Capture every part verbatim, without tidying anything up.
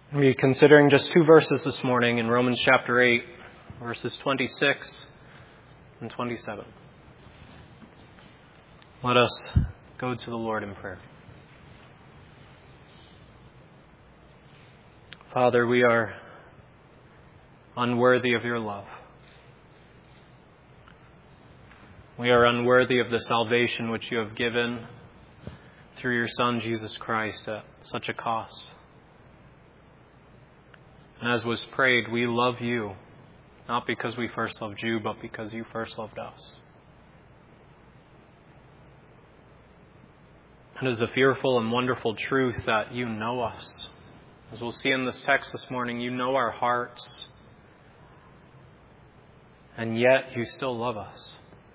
We're considering just two verses this morning in Romans chapter eight, verses twenty-six and twenty-seven. Let us go to the Lord in prayer. Father, we are unworthy of your love. We are unworthy of the salvation which you have given through your Son, Jesus Christ, at such a cost. And as was prayed, we love you, not because we first loved you, but because you first loved us. It is a fearful and wonderful truth that you know us. As we'll see in this text this morning, you know our hearts, and yet you still love us.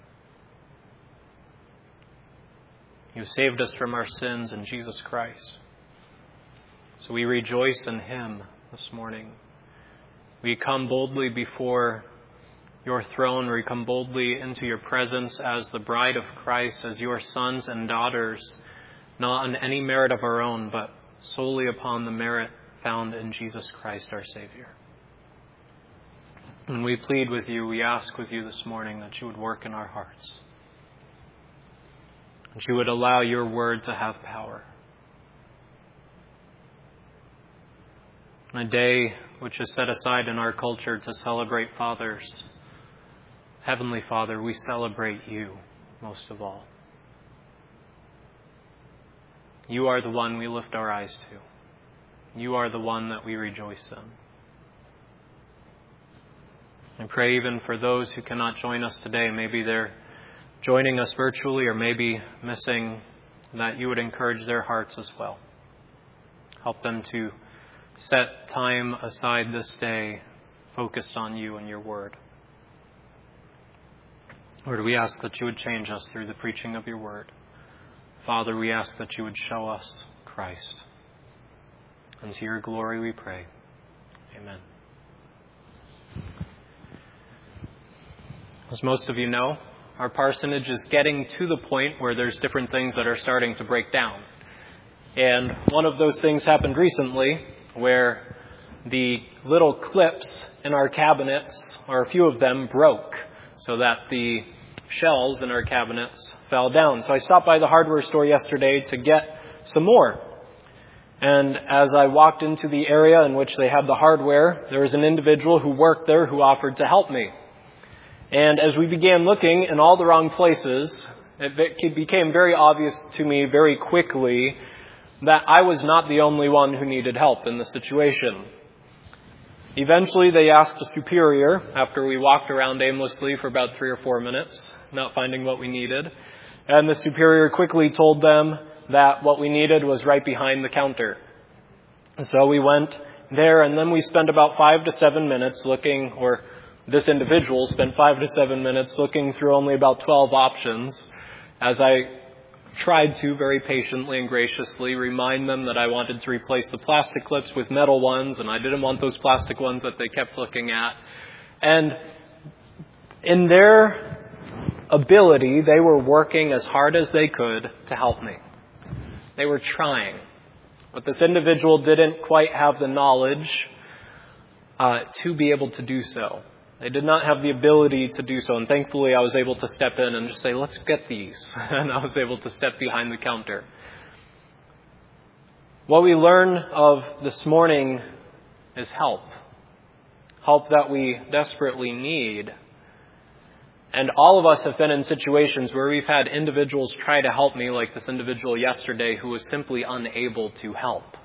You saved us from our sins in Jesus Christ. So we rejoice in him this morning. We come boldly before your throne. We come boldly into your presence as the bride of Christ, as your sons and daughters, not on any merit of our own, but solely upon the merit found in Jesus Christ, our Savior. And we plead with you, we ask with you this morning that you would work in our hearts. That you would allow your word to have power. On a day which is set aside in our culture to celebrate fathers, Heavenly Father, we celebrate you most of all. You are the one we lift our eyes to. You are the one that we rejoice in. I pray even for those who cannot join us today, maybe they're joining us virtually or maybe missing, that you would encourage their hearts as well. Help them to set time aside this day focused on you and your word. Lord, we ask that you would change us through the preaching of your word. Father, we ask that you would show us Christ. And to your glory we pray. Amen. As most of you know, our parsonage is getting to the point where there's different things that are starting to break down. And one of those things happened recently where the little clips in our cabinets, or a few of them, broke so that the shelves in our cabinets fell down. So I stopped by the hardware store yesterday to get some more. And as I walked into the area in which they had the hardware, there was an individual who worked there who offered to help me. And as we began looking in all the wrong places, it became very obvious to me very quickly that I was not the only one who needed help in the situation. Eventually, they asked a superior, after we walked around aimlessly for about three or four minutes, not finding what we needed. And the superior quickly told them that what we needed was right behind the counter. So we went there, and then we spent about five to seven minutes looking, or this individual spent five to seven minutes looking through only about twelve options, as I tried to very patiently and graciously remind them that I wanted to replace the plastic clips with metal ones, and I didn't want those plastic ones that they kept looking at. And in their ability, they were working as hard as they could to help me. They were trying. But this individual didn't quite have the knowledge uh, to be able to do so. They did not have the ability to do so, and thankfully I was able to step in and just say, let's get these. And I was able to step behind the counter. What we learn of this morning is help. Help that we desperately need. And all of us have been in situations where we've had individuals try to help me, like this individual yesterday who was simply unable to help.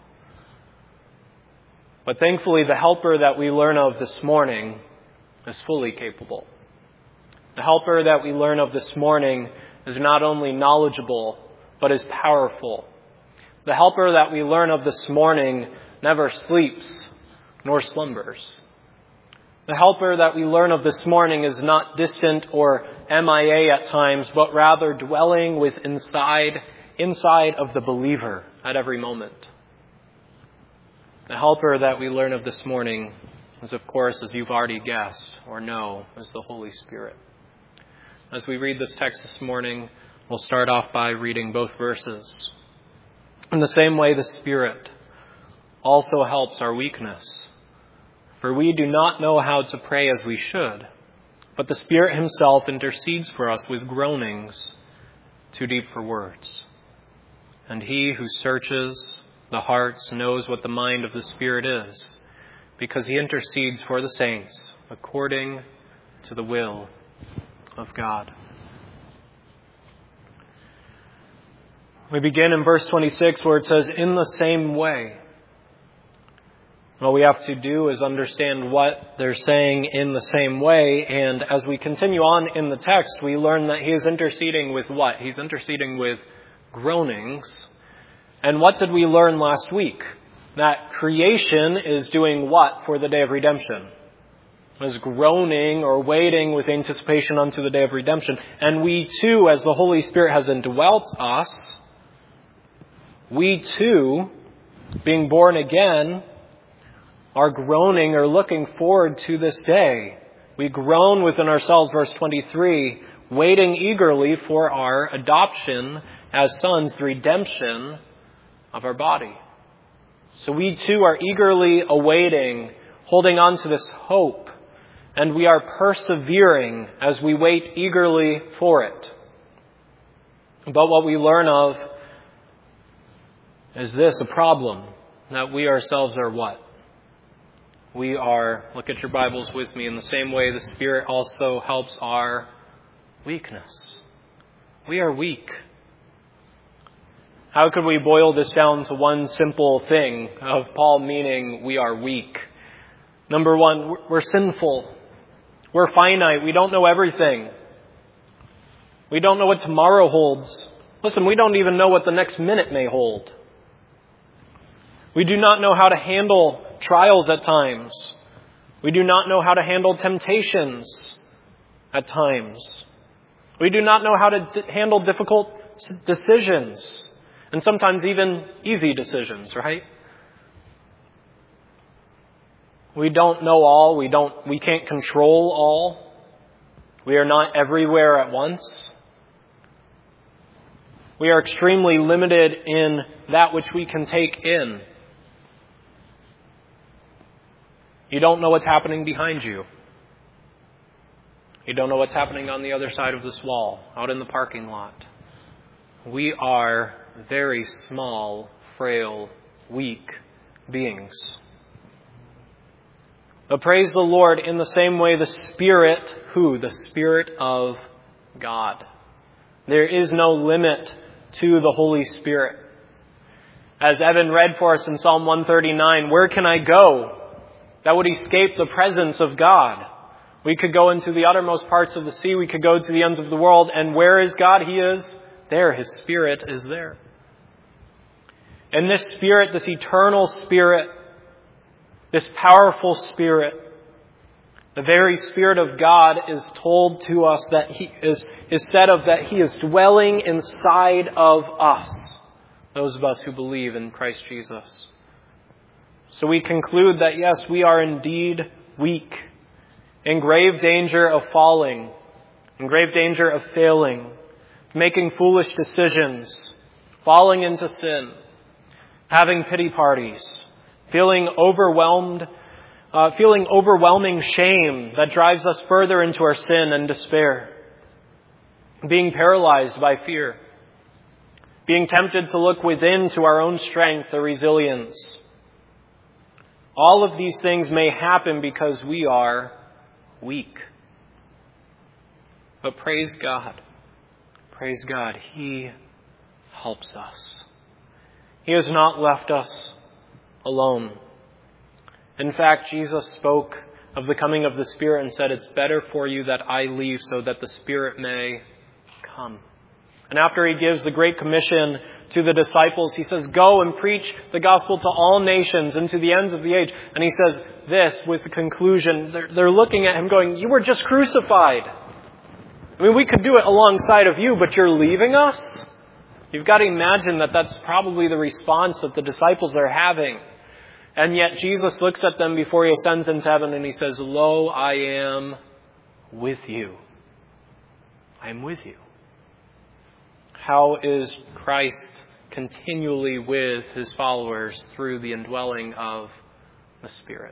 But thankfully, the helper that we learn of this morning is fully capable. The helper that we learn of this morning is not only knowledgeable, but is powerful. The helper that we learn of this morning never sleeps nor slumbers. The helper that we learn of this morning is not distant or M I A at times, but rather dwelling with inside, inside of the believer at every moment. The helper that we learn of this morning is, of course, as you've already guessed or know, is the Holy Spirit. As we read this text this morning, we'll start off by reading both verses. In the same way, the Spirit also helps our weakness. For we do not know how to pray as we should, but the Spirit himself intercedes for us with groanings too deep for words. And he who searches the hearts knows what the mind of the Spirit is, because he intercedes for the saints according to the will of God. We begin in verse twenty-six where it says, in the same way. What we have to do is understand what they're saying in the same way. And as we continue on in the text, we learn that he is interceding with what? He's interceding with groanings. And what did we learn last week? That creation is doing what for the day of redemption? It is groaning or waiting with anticipation unto the day of redemption. And we too, as the Holy Spirit has indwelt us, we too, being born again, are groaning or looking forward to this day. We groan within ourselves, verse twenty-three, waiting eagerly for our adoption as sons, the redemption of our body. So we too are eagerly awaiting, holding on to this hope, and we are persevering as we wait eagerly for it. But what we learn of is this, a problem, that we ourselves are what? We are, look at your Bibles with me, in the same way the Spirit also helps our weakness. We are weak. How could we boil this down to one simple thing of Paul meaning we are weak? Number one, we're sinful. We're finite. We don't know everything. We don't know what tomorrow holds. Listen, we don't even know what the next minute may hold. We do not know how to handle trials at times. We do not know how to handle temptations at times. We do not know how to d- handle difficult decisions, and sometimes even easy decisions, right? We don't know all. We don't, we can't control all. We are not everywhere at once. We are extremely limited in that which we can take in. You don't know what's happening behind you. You don't know what's happening on the other side of this wall, out in the parking lot. We are very small, frail, weak beings. But praise the Lord, in the same way the Spirit, who? The Spirit of God. There is no limit to the Holy Spirit. As Evan read for us in Psalm one thirty-nine, where can I go that would escape the presence of God? We could go into the uttermost parts of the sea. We could go to the ends of the world. And where is God? He is there. His Spirit is there. And this Spirit, this eternal Spirit, this powerful Spirit, the very Spirit of God is told to us that He is, is said of that He is dwelling inside of us, those of us who believe in Christ Jesus. So we conclude that yes, we are indeed weak, in grave danger of falling, in grave danger of failing, making foolish decisions, falling into sin, having pity parties, feeling overwhelmed, uh, feeling overwhelming shame that drives us further into our sin and despair, being paralyzed by fear, being tempted to look within to our own strength or resilience. All of these things may happen because we are weak. But praise God. Praise God. He helps us. He has not left us alone. In fact, Jesus spoke of the coming of the Spirit and said, it's better for you that I leave so that the Spirit may come. And after he gives the Great Commission to the disciples, he says, go and preach the gospel to all nations and to the ends of the age. And he says this with the conclusion. They're, they're looking at him going, you were just crucified. I mean, we could do it alongside of you, but you're leaving us? You've got to imagine that that's probably the response that the disciples are having. And yet Jesus looks at them before he ascends into heaven and he says, lo, I am with you. I am with you. How is Christ continually with his followers through the indwelling of the Spirit.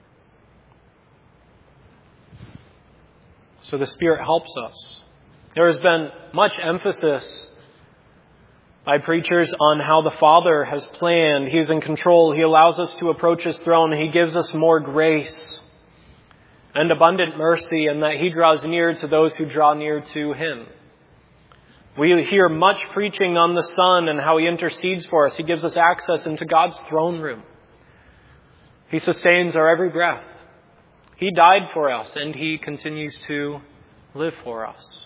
So the Spirit helps us. There has been much emphasis by preachers on how the Father has planned. He's in control. He allows us to approach his throne. He gives us more grace and abundant mercy, and that he draws near to those who draw near to him. We hear much preaching on the Son and how he intercedes for us. He gives us access into God's throne room. He sustains our every breath. He died for us, and he continues to live for us.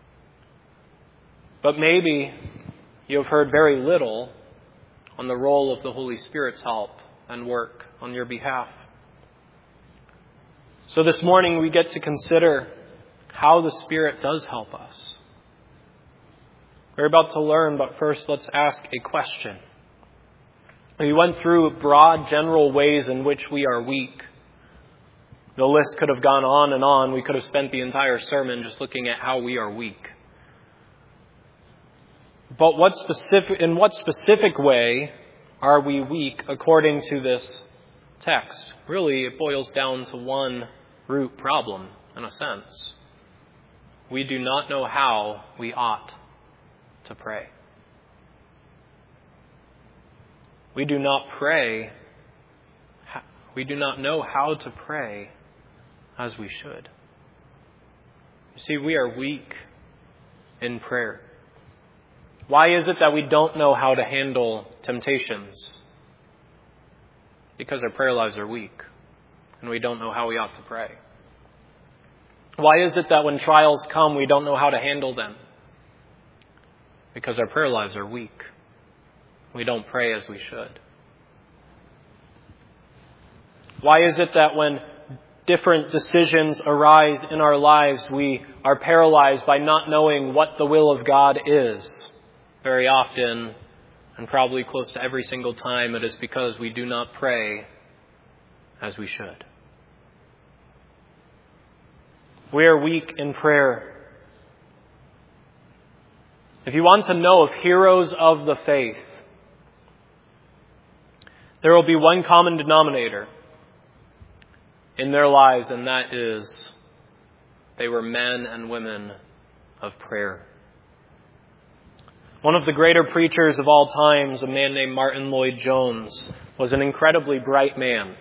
But maybe you have heard very little on the role of the Holy Spirit's help and work on your behalf. So this morning we get to consider how the Spirit does help us. We're about to learn, but first let's ask a question. We went through broad, general ways in which we are weak. The list could have gone on and on. We could have spent the entire sermon just looking at how we are weak. But what specific, in what specific way are we weak according to this text? Really, it boils down to one root problem, in a sense. We do not know how we ought to pray. We do not pray. We do not know how to pray as we should. You see, we are weak in prayer. Why is it that we don't know how to handle temptations? Because our prayer lives are weak, and we don't know how we ought to pray. Why is it that when trials come, we don't know how to handle them? Because our prayer lives are weak. We don't pray as we should. Why is it that when different decisions arise in our lives, we are paralyzed by not knowing what the will of God is? Very often, and probably close to every single time, it is because we do not pray as we should. We are weak in prayer. If you want to know of heroes of the faith, there will be one common denominator in their lives, and that is they were men and women of prayer. One of the greater preachers of all times, a man named Martin Lloyd-Jones, was an incredibly bright man.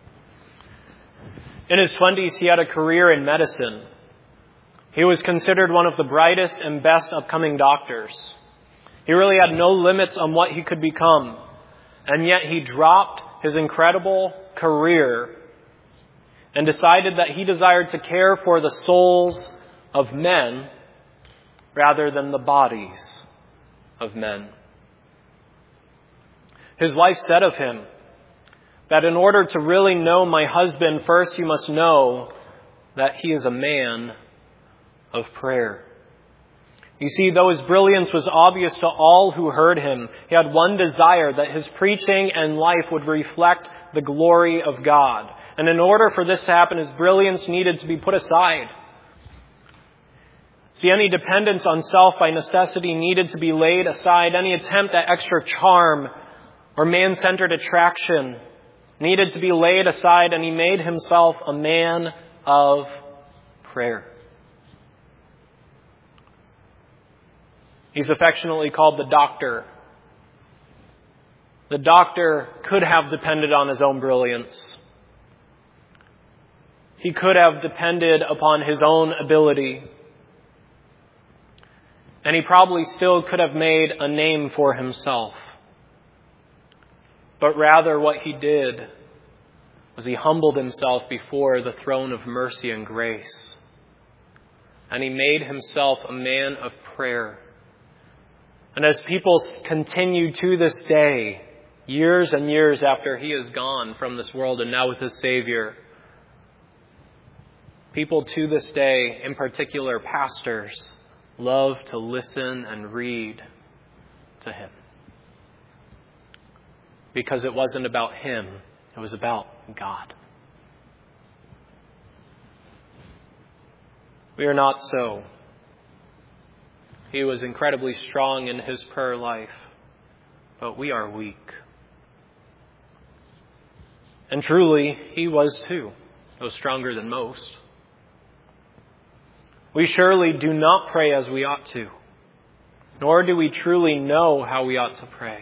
In his twenties, he had a career in medicine. He was considered one of the brightest and best upcoming doctors. He really had no limits on what he could become. And yet he dropped his incredible career and decided that he desired to care for the souls of men rather than the bodies of men. His wife said of him that in order to really know my husband, first you must know that he is a man of prayer. You see, though his brilliance was obvious to all who heard him, he had one desire, that his preaching and life would reflect the glory of God. And in order for this to happen, his brilliance needed to be put aside. See, any dependence on self by necessity needed to be laid aside. Any attempt at extra charm or man-centered attraction needed to be laid aside, and he made himself a man of prayer. He's affectionately called the doctor. The doctor could have depended on his own brilliance. He could have depended upon his own ability. And he probably still could have made a name for himself. But rather what he did was he humbled himself before the throne of mercy and grace. And he made himself a man of prayer. And as people continue to this day, years and years after he is gone from this world and now with his Savior, people to this day, in particular pastors, love to listen and read to him. Because it wasn't about him, it was about God. We are not so. He was incredibly strong in his prayer life. but we are weak. And truly, he was too, though stronger than most. We surely do not pray as we ought to, nor do we truly know how we ought to pray.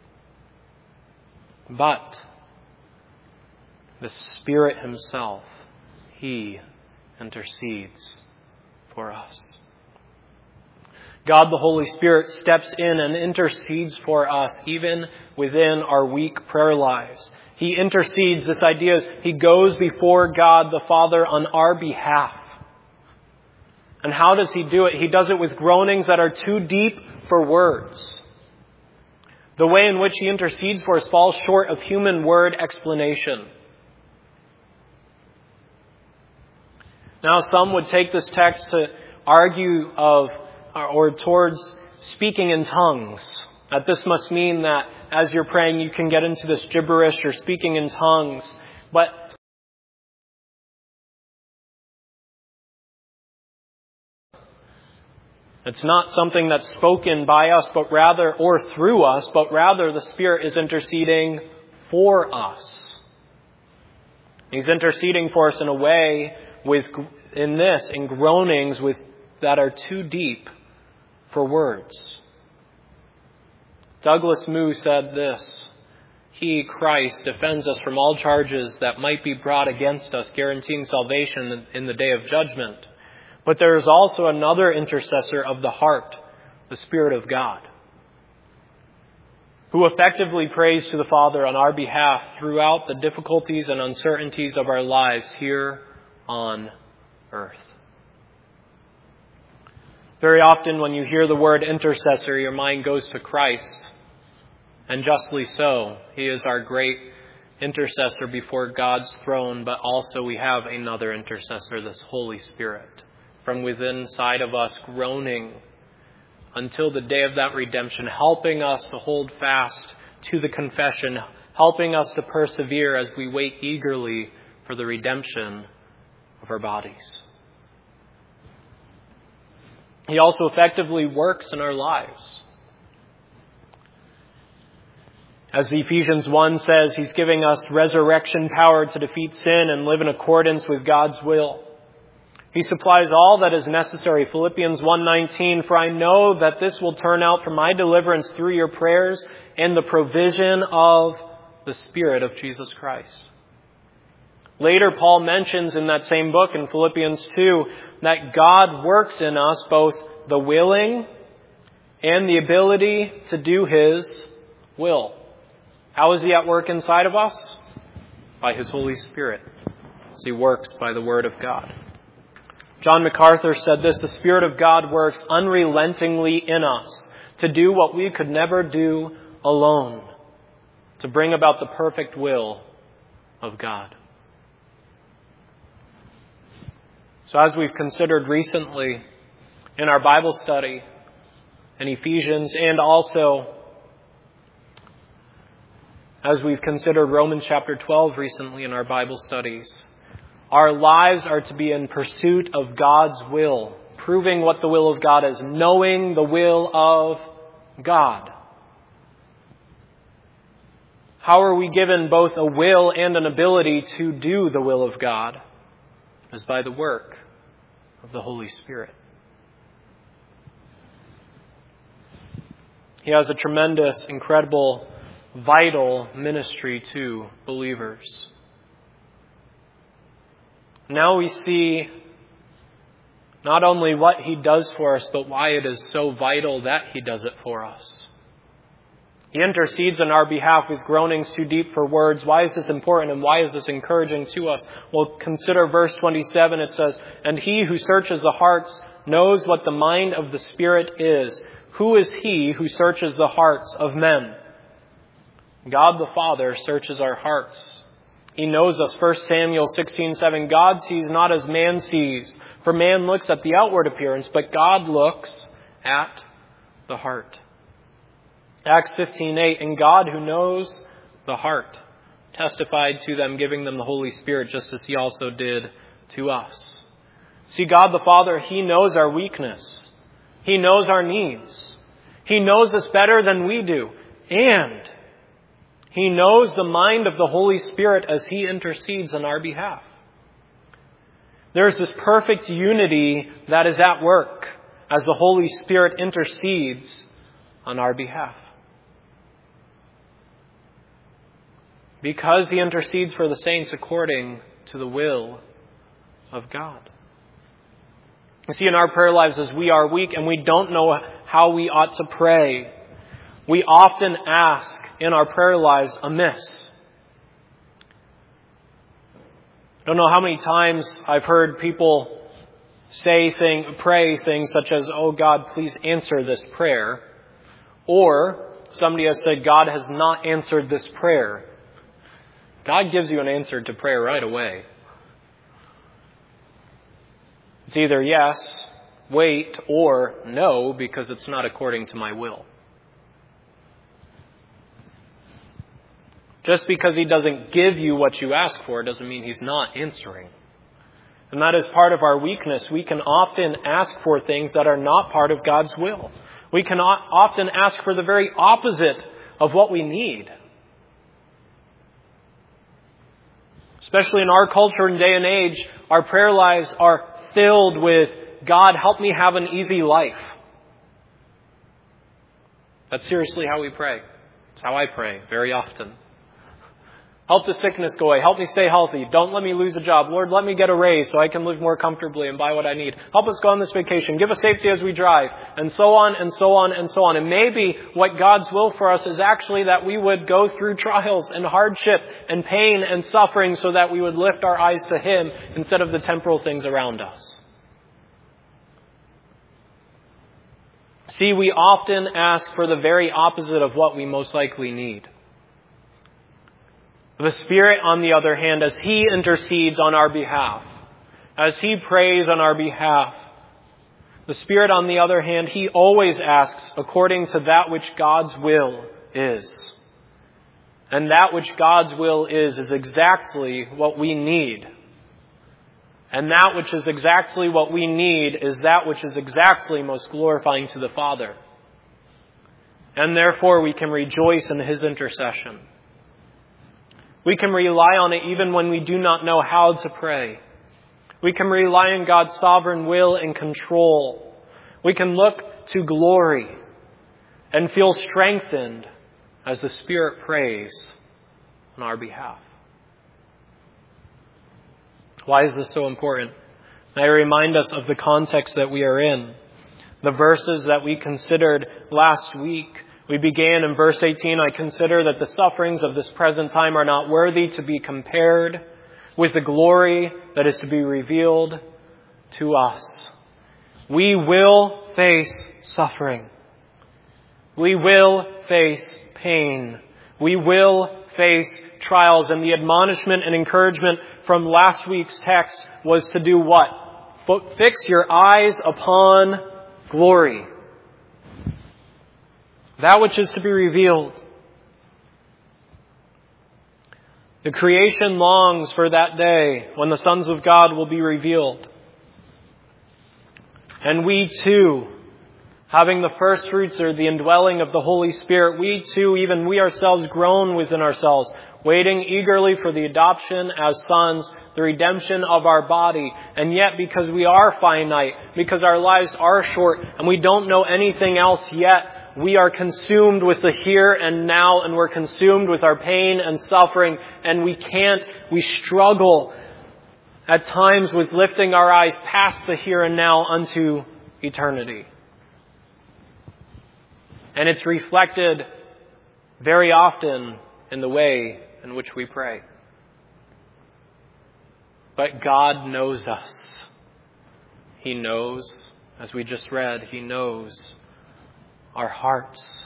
But the Spirit himself, he intercedes for us. God the Holy Spirit steps in and intercedes for us even within our weak prayer lives. He intercedes. This idea is he goes before God the Father on our behalf. And how does he do it? He does it with groanings that are too deep for words. The way in which he intercedes for us falls short of human word explanation. Now, some would take this text to argue of or towards speaking in tongues. That this must mean that as you're praying, you can get into this gibberish or speaking in tongues. But it's not something that's spoken by us, but rather, or through us, but rather the Spirit is interceding for us. He's interceding for us in a way with, in this, in groanings with that are too deep for words. Douglas Moo said this: He, Christ, defends us from all charges that might be brought against us, guaranteeing salvation in the day of judgment. But there is also another intercessor of the heart, the Spirit of God, who effectively prays to the Father on our behalf throughout the difficulties and uncertainties of our lives here on earth. Very often when you hear the word intercessor, your mind goes to Christ. And justly so. He is our great intercessor before God's throne, but also we have another intercessor, this Holy Spirit, from within inside of us, groaning until the day of that redemption, helping us to hold fast to the confession, helping us to persevere as we wait eagerly for the redemption of our bodies. He also effectively works in our lives. As Ephesians one says, he's giving us resurrection power to defeat sin and live in accordance with God's will. He supplies all that is necessary. Philippians one nineteen, for I know that this will turn out for my deliverance through your prayers and the provision of the Spirit of Jesus Christ. Later, Paul mentions in that same book in Philippians two that God works in us both the willing and the ability to do his will. How is he at work inside of us? By his Holy Spirit. As he works by the Word of God. John MacArthur said this: the Spirit of God works unrelentingly in us to do what we could never do alone, to bring about the perfect will of God. So as we've considered recently in our Bible study in Ephesians, and also as we've considered Romans chapter twelve recently in our Bible studies, our lives are to be in pursuit of God's will, proving what the will of God is, knowing the will of God. How are we given both a will and an ability to do the will of God? It is by the work of the Holy Spirit. He has a tremendous, incredible, vital ministry to believers. Now we see not only what he does for us, but why it is so vital that he does it for us. He intercedes on our behalf with groanings too deep for words. Why is this important and why is this encouraging to us? Well, consider verse twenty-seven. It says, and he who searches the hearts knows what the mind of the Spirit is. Who is he who searches the hearts of men? God the Father searches our hearts. He knows us. First Samuel sixteen seven. God sees not as man sees. For man looks at the outward appearance, but God looks at the heart. Acts fifteen eight. And God, who knows the heart, testified to them, giving them the Holy Spirit, just as he also did to us. See, God the Father, he knows our weakness. He knows our needs. He knows us better than we do. And He knows the mind of the Holy Spirit as He intercedes on our behalf. There's this perfect unity that is at work as the Holy Spirit intercedes on our behalf. Because He intercedes for the saints according to the will of God. You see, in our prayer lives, as we are weak and we don't know how we ought to pray, we often ask in our prayer lives amiss. I don't know how many times I've heard people say thing, pray things such as, "Oh God, please answer this prayer." Or somebody has said, "God has not answered this prayer." God gives you an answer to prayer right away. It's either yes, wait, or no, because it's not according to my will. Just because He doesn't give you what you ask for doesn't mean He's not answering. And that is part of our weakness. We can often ask for things that are not part of God's will. We can often ask for the very opposite of what we need. Especially in our culture and day and age, our prayer lives are filled with, "God, help me have an easy life." That's seriously how we pray. It's how I pray very often. Help the sickness go away. Help me stay healthy. Don't let me lose a job. Lord, let me get a raise so I can live more comfortably and buy what I need. Help us go on this vacation. Give us safety as we drive. And so on and so on and so on. And maybe what God's will for us is actually that we would go through trials and hardship and pain and suffering so that we would lift our eyes to Him instead of the temporal things around us. See, we often ask for the very opposite of what we most likely need. The Spirit, on the other hand, as He intercedes on our behalf, as He prays on our behalf, the Spirit, on the other hand, He always asks according to that which God's will is. And that which God's will is, is exactly what we need. And that which is exactly what we need is that which is exactly most glorifying to the Father. And therefore we can rejoice in His intercession. We can rely on it even when we do not know how to pray. We can rely on God's sovereign will and control. We can look to glory and feel strengthened as the Spirit prays on our behalf. Why is this so important? May I remind us of the context that we are in. The verses that we considered last week. We began in verse eighteen, "I consider that the sufferings of this present time are not worthy to be compared with the glory that is to be revealed to us." We will face suffering. We will face pain. We will face trials. And the admonishment and encouragement from last week's text was to do what? Fix your eyes upon glory. That which is to be revealed. The creation longs for that day when the sons of God will be revealed. And we too, having the first fruits or the indwelling of the Holy Spirit, we too, even we ourselves, groan within ourselves, waiting eagerly for the adoption as sons, the redemption of our body. And yet, because we are finite, because our lives are short, and we don't know anything else yet, we are consumed with the here and now, and we're consumed with our pain and suffering, and we can't, we struggle at times with lifting our eyes past the here and now unto eternity. And it's reflected very often in the way in which we pray. But God knows us. He knows, as we just read, He knows our hearts.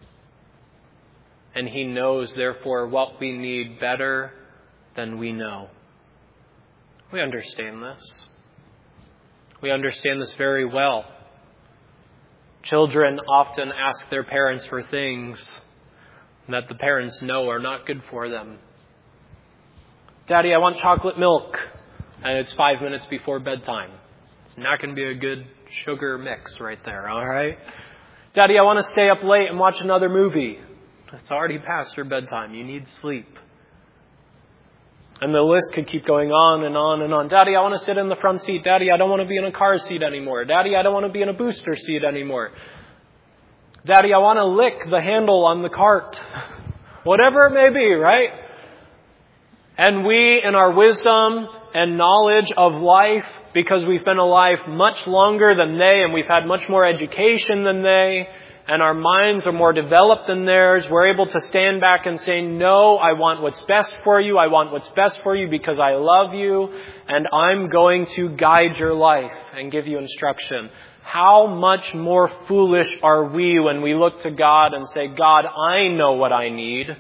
And He knows, therefore, what we need better than we know. We understand this. We understand this very well. Children often ask their parents for things that the parents know are not good for them. "Daddy, I want chocolate milk." And it's five minutes before bedtime. It's not going to be a good sugar mix right there, all right? "Daddy, I want to stay up late and watch another movie." It's already past your bedtime. You need sleep. And the list could keep going on and on and on. Daddy, I want to sit in the front seat. Daddy, I don't want to be in a car seat anymore. Daddy, I don't want to be in a booster seat anymore. Daddy, I want to lick the handle on the cart. Whatever it may be, right? And we, in our wisdom and knowledge of life, because we've been alive much longer than they, and we've had much more education than they, and our minds are more developed than theirs, we're able to stand back and say, no, I want what's best for you. I want what's best for you because I love you, and I'm going to guide your life and give you instruction. How much more foolish are we when we look to God and say, God, I know what I need.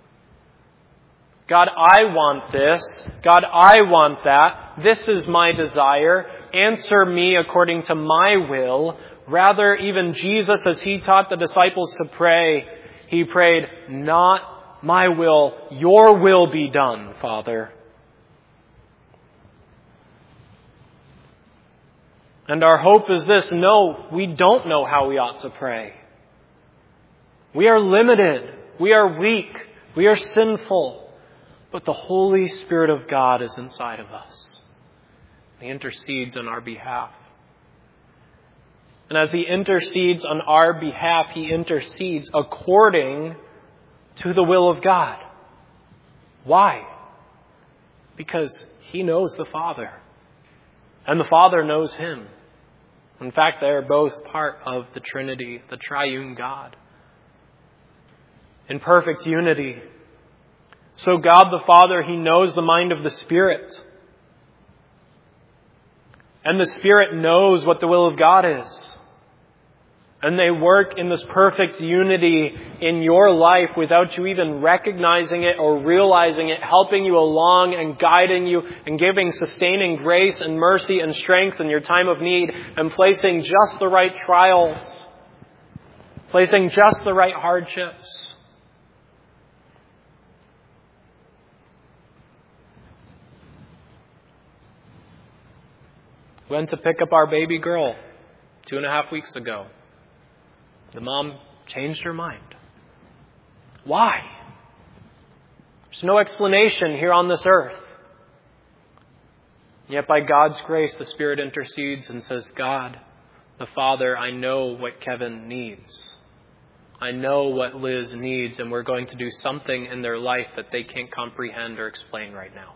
God, I want this. God, I want that. This is my desire. Answer me according to my will. Rather, even Jesus, as He taught the disciples to pray, He prayed, not my will, your will be done, Father. And our hope is this: no, we don't know how we ought to pray. We are limited. We are weak. We are sinful. But the Holy Spirit of God is inside of us. He intercedes on our behalf. And as He intercedes on our behalf, He intercedes according to the will of God. Why? Because He knows the Father. And the Father knows Him. In fact, they are both part of the Trinity, the triune God, in perfect unity. So God the Father, He knows the mind of the Spirit. And the Spirit knows what the will of God is. And they work in this perfect unity in your life without you even recognizing it or realizing it, helping you along and guiding you and giving sustaining grace and mercy and strength in your time of need, and placing just the right trials, placing just the right hardships. Went to pick up our baby girl two and a half weeks ago. The mom changed her mind. Why? There's no explanation here on this earth. Yet by God's grace, the Spirit intercedes and says, God, the Father, I know what Kevin needs. I know what Liz needs, and we're going to do something in their life that they can't comprehend or explain right now.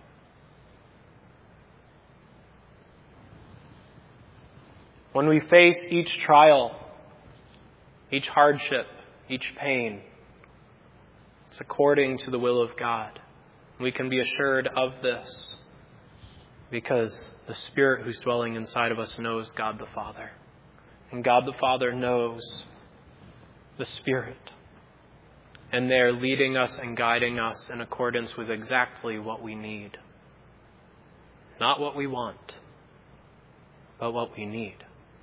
When we face each trial, each hardship, each pain, it's according to the will of God. We can be assured of this because the Spirit who's dwelling inside of us knows God the Father. And God the Father knows the Spirit. And they're leading us and guiding us in accordance with exactly what we need. Not what we want, but what we need.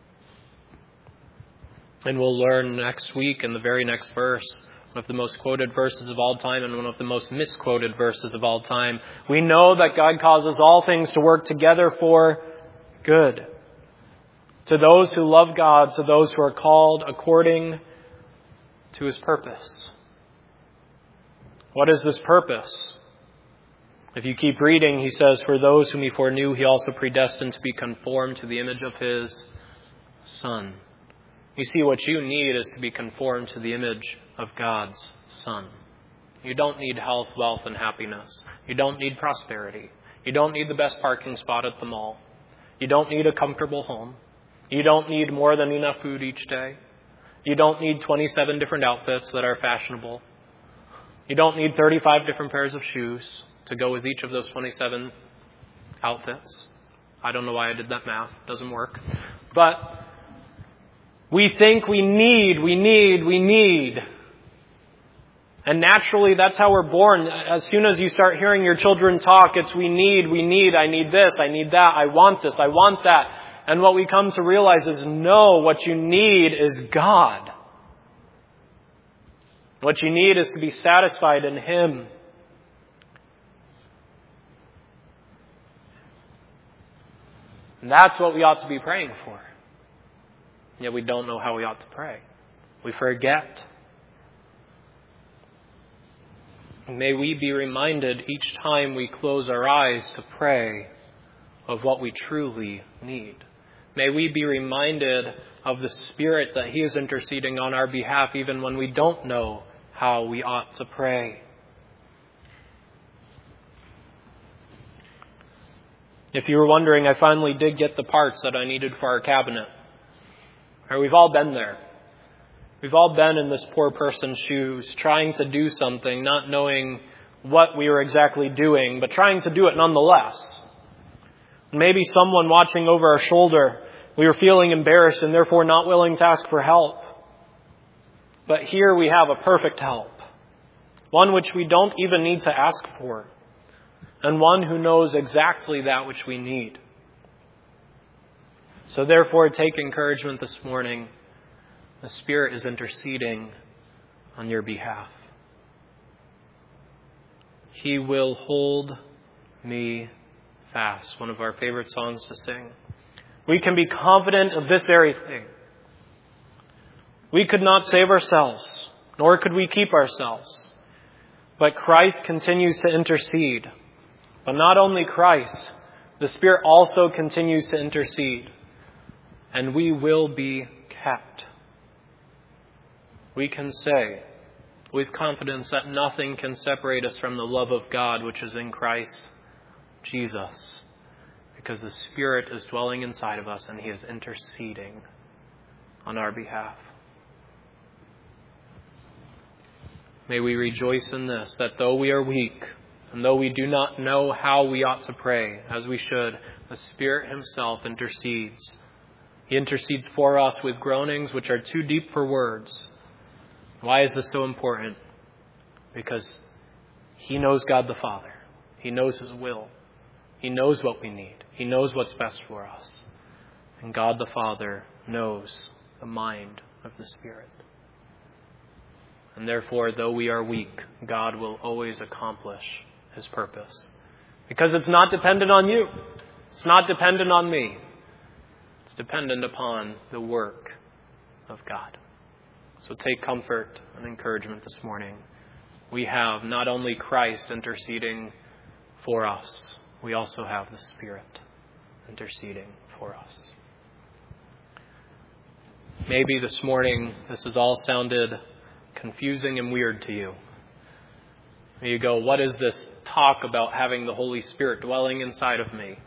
And we'll learn next week in the very next verse, one of the most quoted verses of all time and one of the most misquoted verses of all time. We know that God causes all things to work together for good. To those who love God, to those who are called according to His purpose. What is this purpose? If you keep reading, He says, for those whom He foreknew, He also predestined to be conformed to the image of His Son. You see, what you need is to be conformed to the image of God's Son. You don't need health, wealth, and happiness. You don't need prosperity. You don't need the best parking spot at the mall. You don't need a comfortable home. You don't need more than enough food each day. You don't need twenty-seven different outfits that are fashionable. You don't need thirty-five different pairs of shoes to go with each of those twenty-seven outfits. I don't know why I did that math. It doesn't work. But we think we need, we need, we need. And naturally, that's how we're born. As soon as you start hearing your children talk, it's we need, we need, I need this, I need that, I want this, I want that. And what we come to realize is, no, what you need is God. What you need is to be satisfied in Him. And that's what we ought to be praying for. Yet we don't know how we ought to pray. We forget. May we be reminded each time we close our eyes to pray of what we truly need. May we be reminded of the Spirit that He is interceding on our behalf even when we don't know how we ought to pray. If you were wondering, I finally did get the parts that I needed for our cabinet. Or we've all been there. We've all been in this poor person's shoes, trying to do something, not knowing what we were exactly doing, but trying to do it nonetheless. Maybe someone watching over our shoulder, we were feeling embarrassed and therefore not willing to ask for help. But here we have a perfect help, one which we don't even need to ask for, and one who knows exactly that which we need. So therefore, take encouragement this morning. The Spirit is interceding on your behalf. He will hold me fast. One of our favorite songs to sing. We can be confident of this very thing. We could not save ourselves, nor could we keep ourselves. But Christ continues to intercede. But not only Christ, the Spirit also continues to intercede. And we will be kept. We can say with confidence that nothing can separate us from the love of God which is in Christ Jesus, because the Spirit is dwelling inside of us and He is interceding on our behalf. May we rejoice in this, that though we are weak, and though we do not know how we ought to pray as we should, the Spirit Himself intercedes. He intercedes for us with groanings which are too deep for words. Why is this so important? Because He knows God the Father. He knows His will. He knows what we need. He knows what's best for us. And God the Father knows the mind of the Spirit. And therefore, though we are weak, God will always accomplish His purpose. Because it's not dependent on you. It's not dependent on me. It's dependent upon the work of God. So take comfort and encouragement this morning. We have not only Christ interceding for us, we also have the Spirit interceding for us. Maybe this morning this has all sounded confusing and weird to you. You go, what is this talk about having the Holy Spirit dwelling inside of me?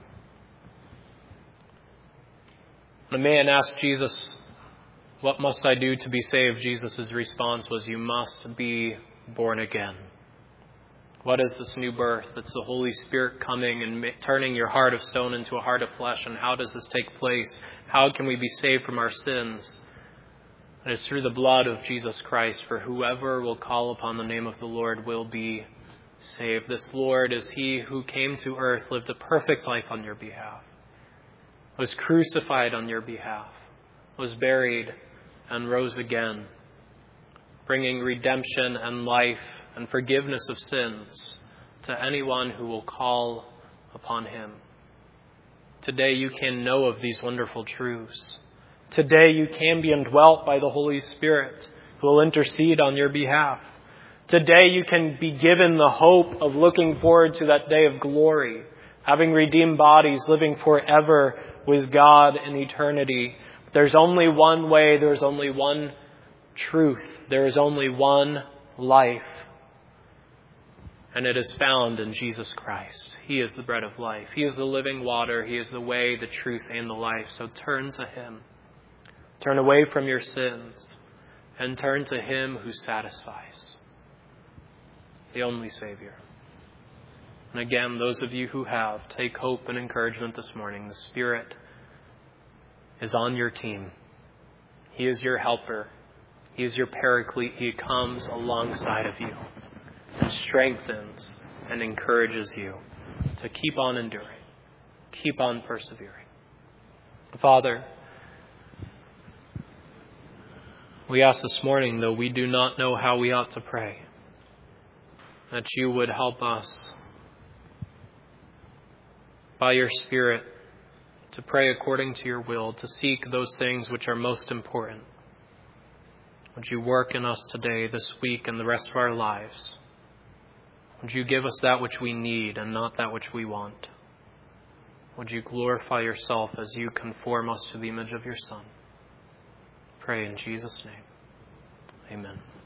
When a man asked Jesus, what must I do to be saved? Jesus' response was, you must be born again. What is this new birth? It's the Holy Spirit coming and turning your heart of stone into a heart of flesh. And how does this take place? How can we be saved from our sins? It is through the blood of Jesus Christ, for whoever will call upon the name of the Lord will be saved. This Lord is He who came to earth, lived a perfect life on your behalf, was crucified on your behalf, was buried, and rose again, bringing redemption and life and forgiveness of sins to anyone who will call upon Him. Today you can know of these wonderful truths. Today you can be indwelt by the Holy Spirit who will intercede on your behalf. Today you can be given the hope of looking forward to that day of glory, having redeemed bodies, living forever with God in eternity. There's only one way, there's only one truth, there is only one life. And it is found in Jesus Christ. He is the bread of life. He is the living water. He is the way, the truth, and the life. So turn to Him. Turn away from your sins and turn to Him who satisfies, the only Savior. And again, those of you who have, take hope and encouragement this morning. The Spirit is on your team. He is your helper. He is your paraclete. He comes alongside of you and strengthens and encourages you to keep on enduring, keep on persevering. Father, we ask this morning, though we do not know how we ought to pray, that you would help us by your Spirit to pray according to your will, to seek those things which are most important. Would you work in us today, this week, and the rest of our lives? Would you give us that which we need and not that which we want? Would you glorify yourself as you conform us to the image of your Son? Pray in Jesus' name. Amen.